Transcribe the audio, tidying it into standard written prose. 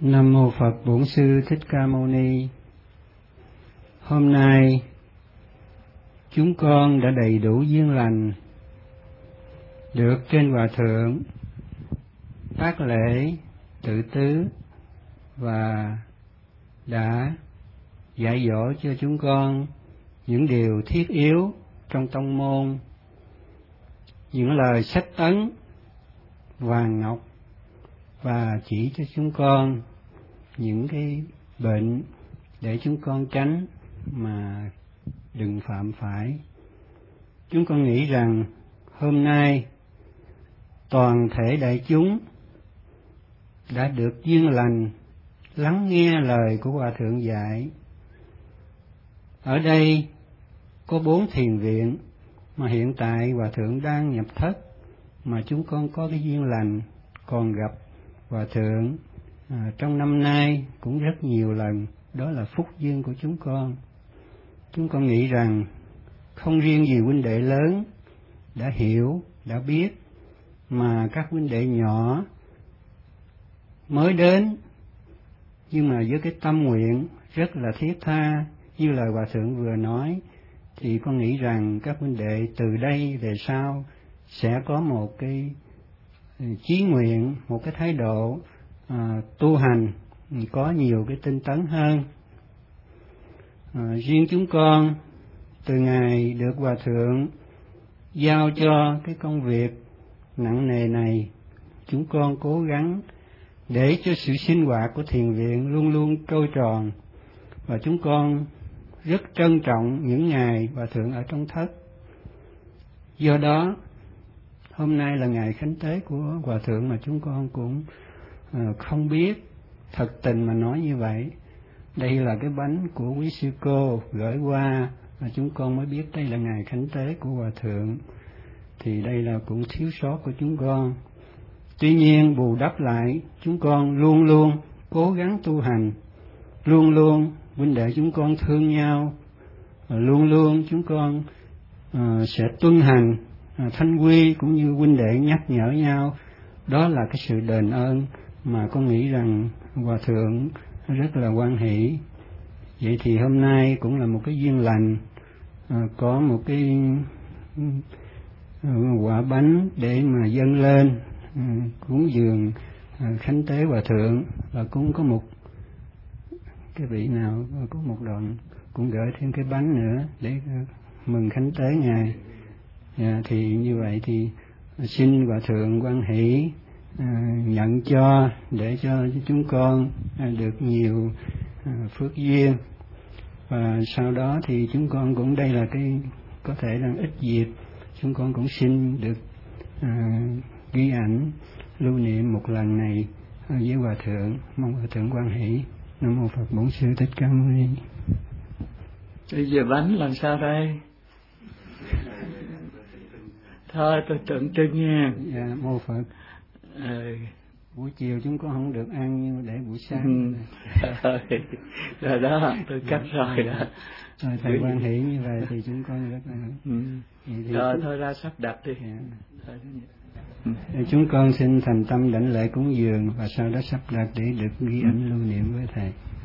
Nam mô Phật Bổn Sư Thích Ca Mâu Ni. Hôm nay chúng con đã đầy đủ duyên lành được trên Hòa Thượng phát lễ tự tứ và đã dạy dỗ cho chúng con những điều thiết yếu trong tông môn, những lời sách ấn vàng ngọc, và chỉ cho chúng con những cái bệnh để chúng con tránh mà đừng phạm phải. Chúng con nghĩ rằng hôm nay toàn thể đại chúng đã được duyên lành lắng nghe lời của Hòa Thượng dạy. Ở đây có 4 thiền viện mà hiện tại Hòa Thượng đang nhập thất, mà chúng con có cái duyên lành còn gặp Hòa Thượng trong năm nay cũng rất nhiều lần. Đó là phúc duyên của chúng con. Chúng con nghĩ rằng không riêng gì huynh đệ lớn đã hiểu, đã biết, mà các huynh đệ nhỏ mới đến nhưng mà với cái tâm nguyện rất là thiết tha như lời Hòa Thượng vừa nói, thì con nghĩ rằng các huynh đệ từ đây về sau sẽ có một cái chí nguyện, một cái thái độ tu hành có nhiều cái tinh tấn hơn. Riêng chúng con từ ngày được Hòa Thượng giao cho cái công việc nặng nề này, chúng con cố gắng để cho sự sinh hoạt của thiền viện luôn luôn trôi tròn, và chúng con rất trân trọng những ngày Hòa Thượng ở trong thất. Do đó hôm nay là ngày khánh tế của Hòa Thượng mà chúng con cũng không biết, thật tình mà nói như vậy. Đây là cái bánh của quý sư cô gửi qua, và chúng con mới biết đây là ngày khánh tế của Hòa Thượng. Thì đây là cũng thiếu sót của chúng con. Tuy nhiên bù đắp lại, chúng con luôn luôn cố gắng tu hành, luôn luôn huynh đệ chúng con thương nhau, luôn luôn chúng con sẽ tuân hành thanh quy, cũng như huynh đệ nhắc nhở nhau. Đó là cái sự đền ơn mà con nghĩ rằng Hòa Thượng rất là hoan hỷ. Vậy thì hôm nay cũng là một cái duyên lành, có một cái quả bánh để mà dâng lên cúng dường khánh tế Hòa Thượng. Và cũng có một cái vị nào có một đoạn cũng gửi thêm cái bánh nữa để mừng khánh tế ngài. Thì như vậy thì xin Hòa Thượng hoan hỷ nhận cho, để cho chúng con được nhiều phước duyên. Và sau đó thì chúng con cũng, đây là cái có thể là ít dịp, chúng con cũng xin được ghi ảnh lưu niệm một lần này với Hòa Thượng. Mong Hòa Thượng hoan hỷ. Nam mô Phật Bổn Sư Thích Ca Mâu Ni. Bây giờ bánh làm sao đây? Thôi tôi tượng trưng nha. Dạ mô Phật. Buổi chiều chúng con không được ăn, nhưng để buổi sáng. Rồi đó, tôi cắt rồi đó. Rồi thầy hoan hỷ như vậy thì chúng con rất là rồi thôi ra sắp đặt đi. Chúng con xin thành tâm đảnh lễ cúng dường, và sau đó sắp đặt để được ghi ảnh lưu niệm với thầy.